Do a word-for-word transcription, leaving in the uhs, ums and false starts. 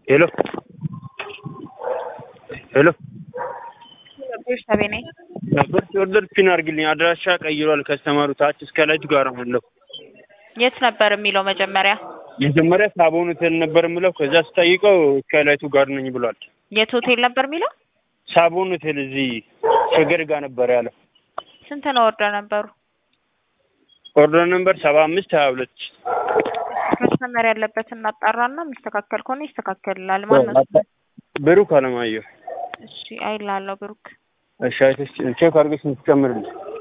ሄሎ ሄሎ ሰዎች ታበኔ ነበር ኦርደር ፒን አድርግልኝ አድራሻ ቀይሯል ከስተመሩ ታች እስከ ላይቱ ጋር ነው የት ነበር የሚለው መጀመሪያ መጀመሪያ ሳቦን ሆቴል ነበር የሚለው ከዛ ስጠይቀው እስከ ላይቱ ጋር ነኝ ብሏል የት ሆቴል ነበር የሚለው ሳቦን ሆቴል እዚህ ሸገር ጋር ነበር ያለው ስንት ነው ኦርደር ነበሩ ኦርደር ነበር ሰባ አምስት ሀያ ሁለት ከስተመር ያለበትን እናጣራና የሚስተካከል ከሆነ ይስተካከልላል ማለት ነው ብሩክ አለማየሁ እሺ አይላለሁ ብሩክ እሺ አይተሽ ቼክ አድርገሽ እንድትጨምርልኝ